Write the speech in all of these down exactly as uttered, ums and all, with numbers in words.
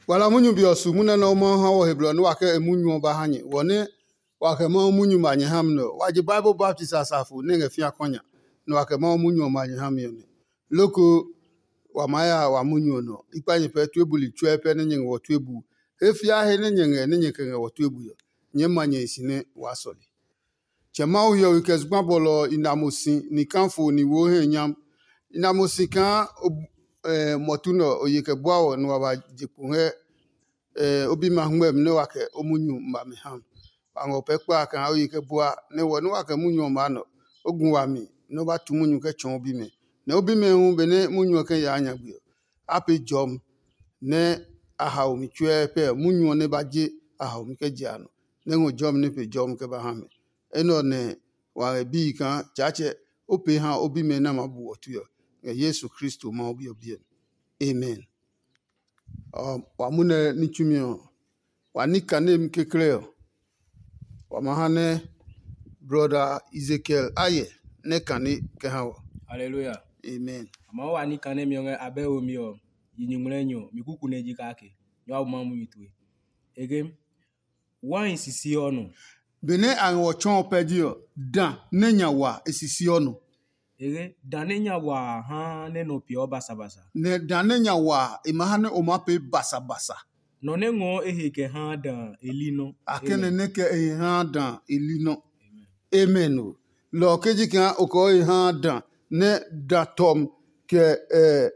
wala munyu biosu muna no mo ha wo heblo no waka munyu ba hanye woni waka mo munyu manye ham no waje Bible Baptist asafu ne nga fi akonya no waka mo munyu manye ham yo ne loko wa maya wa munyu no ipanye pe tuebuli tue pe ne nyen wo tuebu efi ahe ne nyen ne nyen kan wo tuebu yo nye manye isine wasoli chema uyo wikezgba bolo inamosi ni kanfo ni wo he nyam inamosi kan eh motuno oyeke boawo no wa jipunhe eh obi mahmem ne wake omunyu mame ham ango pekpa kan oyeke boa ne wo no wake munyu ma no ogun wa mi no ba tu munyu ke chon obi me ne obi me hu be ne munyu ke ya anya gbe ape jom ne aha omi tue pe munyu ne ba je aha omi ke jano ne ngo jom ne pe jom ke ba hame eno ne wa bi kan chache ope ha obi me na mabu otu yo Yesu Kristo ma obi obi amen. Um, wa mune ni tumio wa ni kanem kekle wa mahane brother Ezekiel aye ne kane ke hawo. Hallelujah. Amen. Ama wa ni kanem yonge abe omi o yinyumlenyo mikuku neji kake nyawo mamu mitwe ege wa insisi ono bene an wo chon pedio dan nenya wa esisi ono ege danenya wa ha ne no pio basa basa ne danenya wa imahane omape basa basa no ne ngo ehike ha dan elino akene ne ke e ha dan elino amen o lo keji kan oko e ha dan ne datom ke eh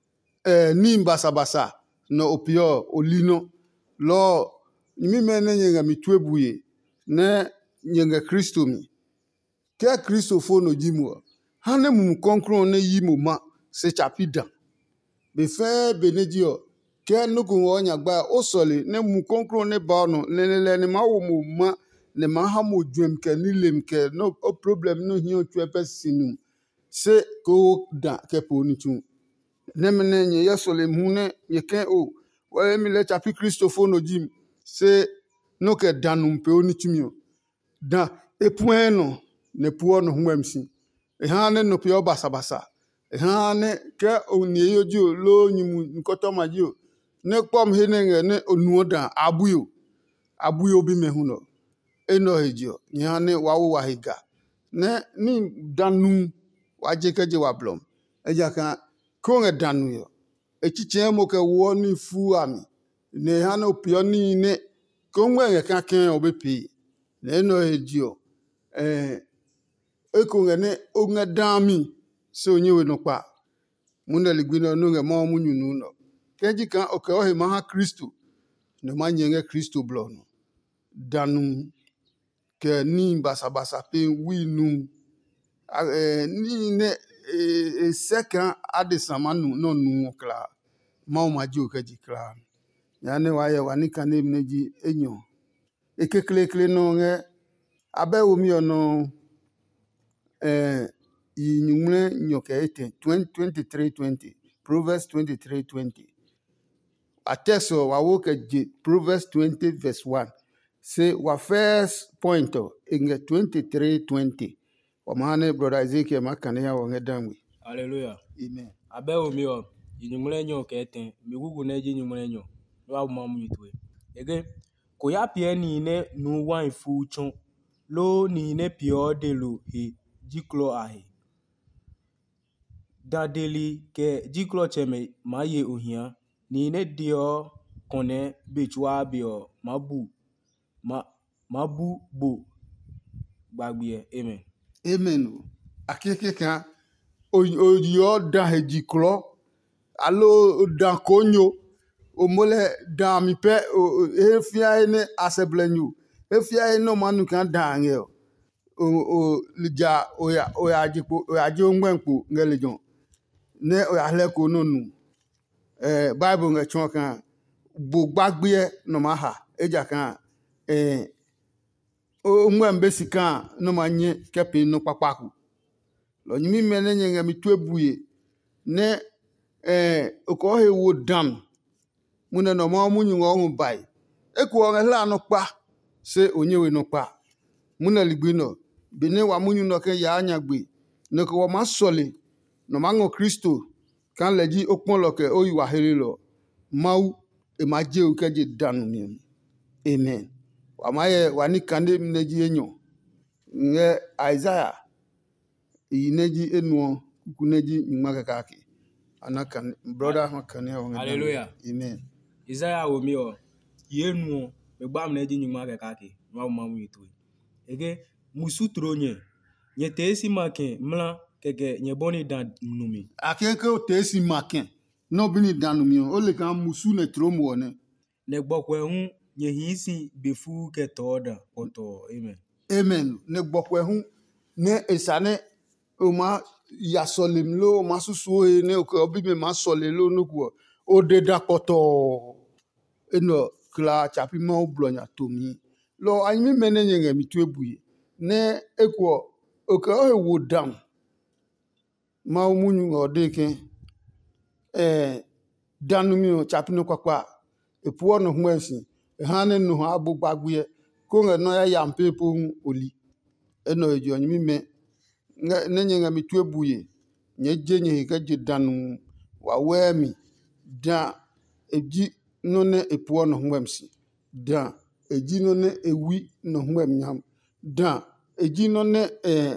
eh ni basa basa no opio olino lo mi mene nyenga mitwebuye ne nyenga Kristo mi ke Kristo fo no jimu hane mum konkron ne yimu ma se chapida be fe benedio ke nuku wonya gba osole ne mum konkron ne ba no ne ne ne ma wo mu ma ne ma ha mo dwem ke ni lem ke no o problem no hi o twe sinu se ko da ke po ni tu ne mene nye yesole mu ne ye ke o wa mi le chapi Kristo fo no jim se no ke danum pe oni tumio da epueno ne puo no humamsi e ha ne no pio basa basa e ha ne ke oni yoji lo nyimu nkoto maji o ne kpom he ne ne onu da abuyo abuyo bi mehu no eno hejo ni ha ne wawo wa higa ne ni danum waje keje wa blom eja kan ko nge danu yo echiche mo ke wo ni fu ami ne ha no pio ni ne ko nwe kan kan obepi ne no hejo eh eko ngene onga dami so nyewe no pa muna ligwino no nge mo munyu nu no keji kan o ke o he ma Kristo no manyenge Kristo blo no danum ke ni basa basa pe winu eh ni ne e second adesama nu no nu kla ma o maji o keji kla ya ne wa ye wa ni kan neji enyo ekekle kle no nge abe omi ono eh yinyumre nyoke ete twenty-three twenty Proverbs twenty-three twenty ateso wa woke je Proverbs twenty verse one say wa first point in twenty-three twenty wa mahane brother Ezekiel makane ya wonge damwe. Hallelujah. Amen. Abe omi o yinyumre nyoke ete mikuku neji nyumre nyo nyawo mamu mitwe ege ko ya pie ni ne nu wan fu chon lo ni ne pio de lo he jiklo ahe dadeli ke jiklo cheme maye ohia ni ne dio kone bechwa bio mabu ma mabu bo gbagbe amen Amen. Akeke kan oyo da he jiklo alo da konyo o mole da mi pe e fia ne aseblenyu e fia no manu kan da angel o o lija o ya o ya jipo o ya jo ngwenpo ngelejon ne o ya le ko nonu eh Bible nge chon kan bo gbagbe no ma ha eja kan eh o mwembe sika no manye kepe no papaku lo nyimi mene nyenga mitwebuye ne eh oko he wo dam muna no ma munyu ngo bai eku o hla no pa se onyewe no pa muna ligbino bene wa munyu no ke ya anyagbe ne ko ma sole no ma ngo Kristo kan leji okpon lo ke oyi wa hele lo mau emaje ukeje danu mi. Amen. Wamaye wani kande mneji enyo. Nge Isaiah ineji enuo kukuneji nyumake kaki. Anakan brother makane wa. Hallelujah. Amen. Isaiah wo mi o yenu me gba mneji nyuma ke kaki. Wa mamu yitu. Ege musu tronye. Nye teesi maken mla keke nye boni dan numi. Akeke o teesi maken. No bini danu mi. Ole kan musu ne tromu one. Ne gbokwe hun nye hinsi befu ke toda oto. Amen. Amen. Ne gbokwe hun ne esane oma yasolim lo oma susu e ne obi me ma sole lo nuku o de dapoto eno kla chapi ma oblonya tomi lo anyi mene nyenge mi tu ebuye ne ekwo oke o ewo down ma omunyu ngodeke eh danu mi o chapi no kwakwa epuo no hwensi ehane no ha abugbagwe ko nge no ya yampe po oli eno ejo anyi me nenye nga mitu ebuye nye jenye hikaje danu wa wemi da eji none epuo no hwemsi da eji none ewi no hwem nyam da eji none eh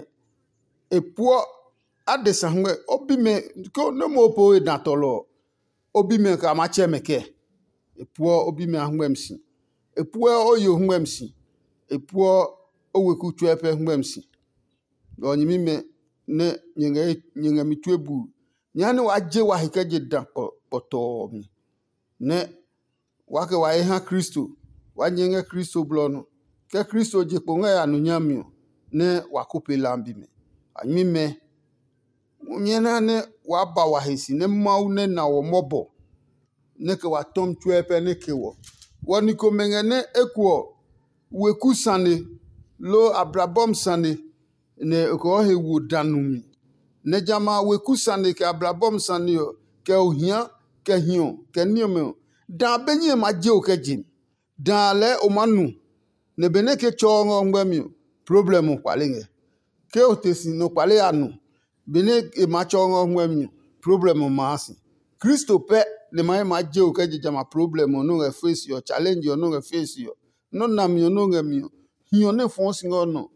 epuo adesa hwe obi me ko no mo po e datolo obi me ka ma chemeke epuo obi me hwemsi epuo oyo hwemsi epuo oweku twepe hwemsi lo nyimi me ne nyenge nyenge mitu ebu nyane waje wa hikaje dan poto mi ne wake wa ha Kristo wa nyenge Kristo blono ke Kristo je ponga ya no nyamio ne wakope lambi me anyi me nyena ne wa ba wa hesi ne mau ne na wo mobo ne ke wa tom twepe ne ke wo woni ko mengene ekwo weku sane lo abrabom sane ne ko he wu danumi ne jama weku sane ke abrabom sane yo ke ohia ke hio ke niome da benye maje o ke jin da le o manu ne bene ke chongo ngwemi problem kwalenge ke otesi no kwale anu bene e ma chongo ngwemi problem maasi Kristo pe le mai maje o ke jama problem no nge face yo challenge yo no nge face yo no na mi no nge mi hio ne fon singo no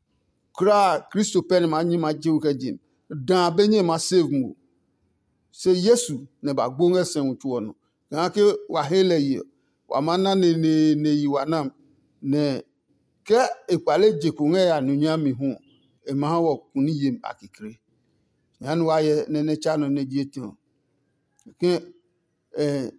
kra Kristo pe ne ma nyi maje o ke jin da benye ma save mu se Yesu ne ba gbonge sen tuo no ke wa hele yi wa mana ne ne ne yi wa nam ne ke ekwale jekunge ya nunya mi hu e ma wo kuni yim akikre yan wa ye ne ne chano ne jetu ke eh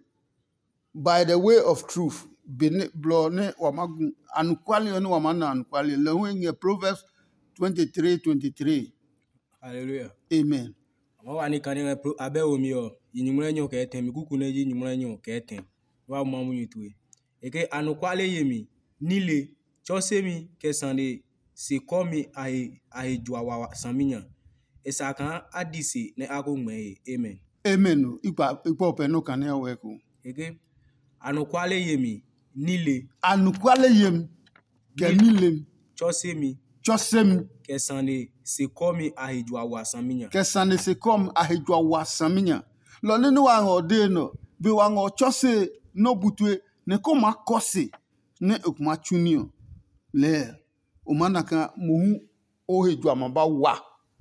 by the way of truth bin blo ne wa magun anukwali no wa mana anukwali le hu nge Proverbs twenty-three twenty-three. Hallelujah. Amen. Mo wa ni kan ni abe omi o yinyumre nyo ke ten mi kuku na ji yinyumre nyo ke ten wa mo mu yitwe eke anukwale yemi nile chosemi ke sande se komi ai ai jwa wa saminya esakan adise ne agungme. Amen. Amen. Ipa ipa ope no kan ya weku eke anukwale yemi nile anukwale yem ke nile chosemi chosem ke sande se komi ai jwa wa saminya ke sande se kom ahejwa wa saminya lo ninu wa ngode no bi wa ngo chose no butwe ne ko makose ne okuma chunio le o manaka mu o hejwa maba wa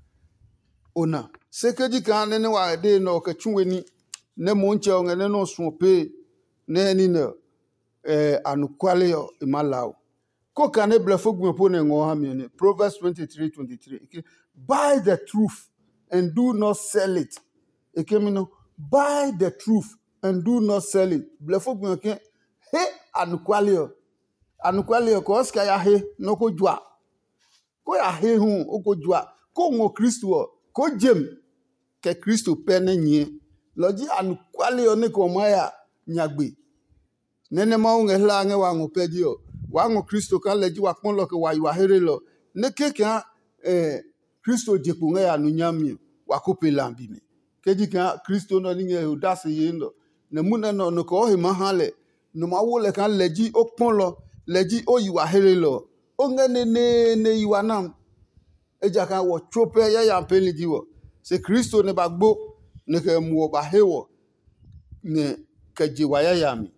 ona sekeji kan ne wa de no ke chunweni ne mo nche o ne no sun pe ne ni no eh anukwale yo imalao ko kan e blefo gbo ne ngo ha mi ne Proverbs twenty-three twenty-three okay? Buy the truth and do not sell it. Ekemino buy the truth and do not sell it. Blefo gbo ke he anukwale yo anukwale yo ko ska ya he no ko jwa ko ya he hu o ko jwa ko ngo Kristo ko jem ke Kristo pe ne nyi loji anukwale yo ne ko maya nyagbe nene ma unge hla nge wa ngo peji yo wa ngo Kristo kan leji wa pon lo ke wa wa here lo ne keke eh Kristo jepu nge ya nunyami wa kope lambi me keji kan Kristo no ni nge udase yendo ne muna no no ko he mahale no ma wo le kan leji o pon lo leji o yi wa here lo o nge ne ne ne yi wa nam eja kan wo trope ya ya peli ji wo se Kristo ne bagbo ne ke mu ba hewo ne keji wa ya ya mi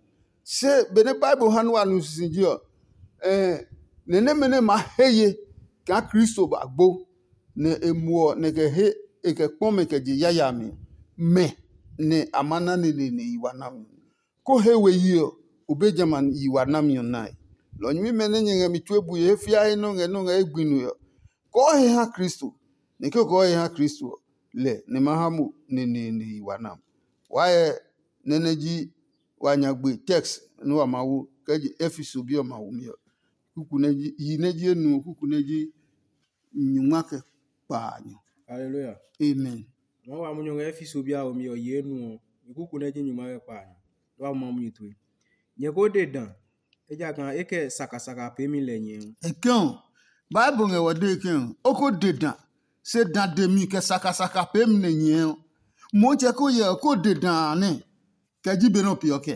se bene bible hanu anu sinjio eh nene mene ma heye ka Kristo ba gbo ne emuo ne ke he e ke pome ke ji yaya mi me ne amana ne ne ne iwanam ko hewe yio ubejaman iwanam yo nai lo nyimi mene nyenge mi twebu ye fia he no nge no nge egbinu yo ko he ha Kristo ne ke ko he ha Kristo le ne mahamu ne ne ne iwanam wae nene ji wanyagbe text no amawu keji efiso bi omawu mi kuku neji yi neji enu kuku neji nyumake panyo. Hallelujah. Amen. No wa munyo nga efiso bia o mi o yenu ikuku na jinyu ma pa ni. Wa ma mu yitu. Nye ko de dan. Eja kan eke saka saka pe mi le yen. Ekon Bible nge wode ekon oko de dan se dan de mi ke saka saka pe mi le yen. Mo je ko ye ko de dan ne ke ji be no pi oke.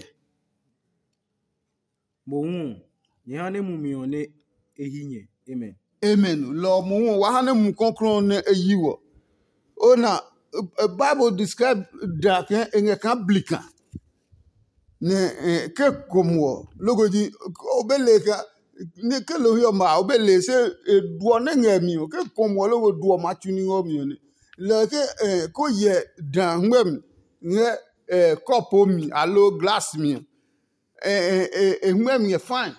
Mo hun ye hane mu mi one ehinye. Amen. Amen. Lo mo wa hane mu konkron ne eyiwo. Ona uh, Bible describe that en kan blika ne eh, ke komo logoji obele ka ne ke lo yo ma obele se eh, duo ne ngami o ke komo logo duo ma tuni ngomi ne le ke eh, ko ye dan ngem ne eh, kopo mi alo glass mi eh eh eh ngem ye fine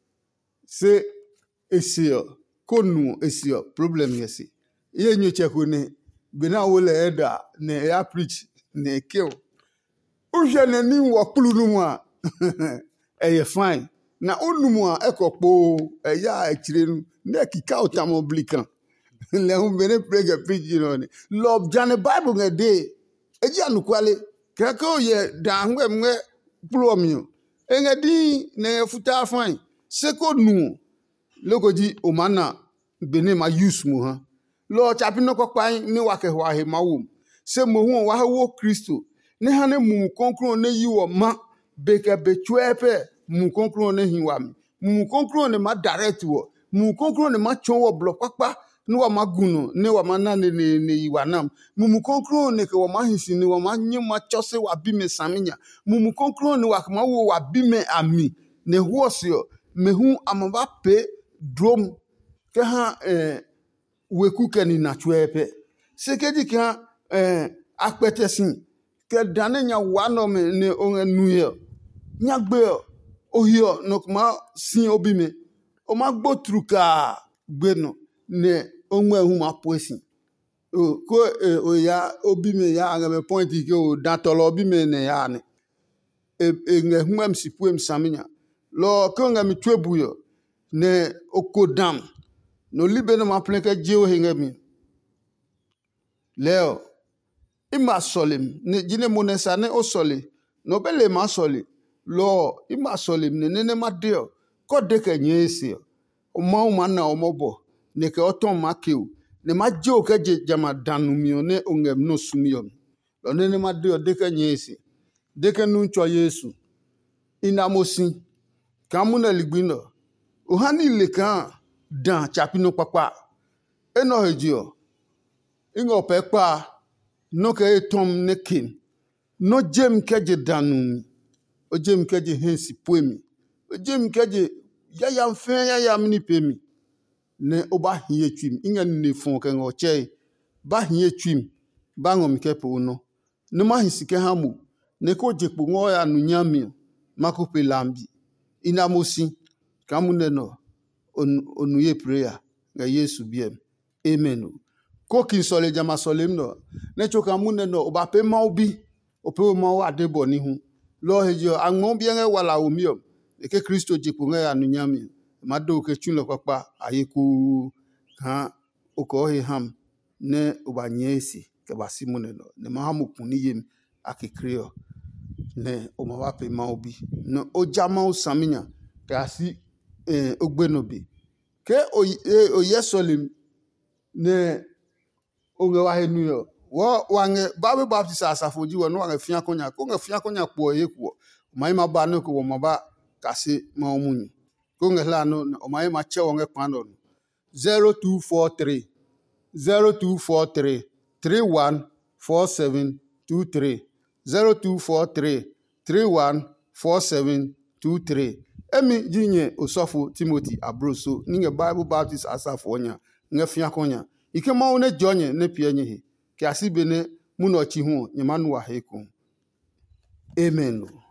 se esio ko nu esio problem yesi ye nyu cheko ne bena wole eda ne ya preach ne kill uhye ne ni wo kpulu nu a eye fine na onumu a ekokpo eya akire nu ne kika otamoblikan le hu bene prege preach you know love jane bible nge de eji anukwale keke ye da hwe mwe kpulu mi enge di ne futa fine se ko nu logoji omana bene ma use mu ha lo chapi no kokpan ni wake hwa he mawo se mo hu wa wo Kristo ne hane mu konkron ne yiwo ma beke bechuepe mu konkron ne hiwa mi mu konkron ne ma direct wo mu konkron ne ma chonwo block papa ni wa magunu ne wa mana ne ne, ne yiwa nam mu konkron ne ke wa ma hinsi ne wa ma nyima chose wa bi me saminya mu konkron ne wa ma wo wa bi me ami ne huosio me hu amaba pe drom ke ha eh wekuke ni na chwepe sekeji ka eh akpetesin ke dane nya wano me ne onge nuye nya gbe ohio no kuma sin obime o ma gbo truka gbe no ne onwe hu ma poesin o ko eh, o ya obime ya ngame point ke o datolo obime ne ya ne e, e nge humam sipuem saminya lo ko ngame twebuyo ne okodam no libe no ma pleke jeo hingemi leo ima solim ne jine monesa ne o soli no bele ma soli lo ima solim ne ne ma deo ko de ke nyesi o ma o ma na o mobo ne ke oton ma keu ne ma jeo ke je jama danu mi ne ongem no sumio lo ne ne ma deo de ke nyesi de ke nu ncho Yesu ina mosin kamuna ligbino o hani le kan dan chapino papa eno hejio ingo pepa no ke tom nekin no jem keje danu o jem keje hensi poemi o jem keje yaya mfe yaya mni pemi ne oba hie twim inga ne fon ke ngo che ba hie twim ba ngom ke po no ne ma hisike hamu ne ko jepo ngo ya nu nyami mako pe lambi ina mosi kamune no on onuye prayer nga Yesu biem amen ko kin sole jama sole mno ne choka mune no oba pe ma obi ope ma wa debo ni hu lo hejo anwon bi en wala omio e ke Kristo jipu nga ya nunyami ma do ke chunlo papa ayeku kan oko he ham ne oba nyesi ke basi mune no ne ma hamu kuni yem akikrio ne o ma wa pe ma obi no o jama o saminya ka si eh ogbenobi ke o eh, o yesolim ne onge wa henu yo wo wange babe baptist asafoji wo no wange fia konya ko nge fia konya po yeku mai ma ba no ko wo ma ba kasi ma omunyu ko nge la no o mai ma che wonge kwano zero two four three zero two four three three one four seven two three zero two four three three one four seven two three emi jinye osofo Timothy Abroso ninge Bible Baptist asafo nya nge fiakonya ike ma one jonye ne pienye he ke asibe ne munochi hu nyemanu wa heku amen.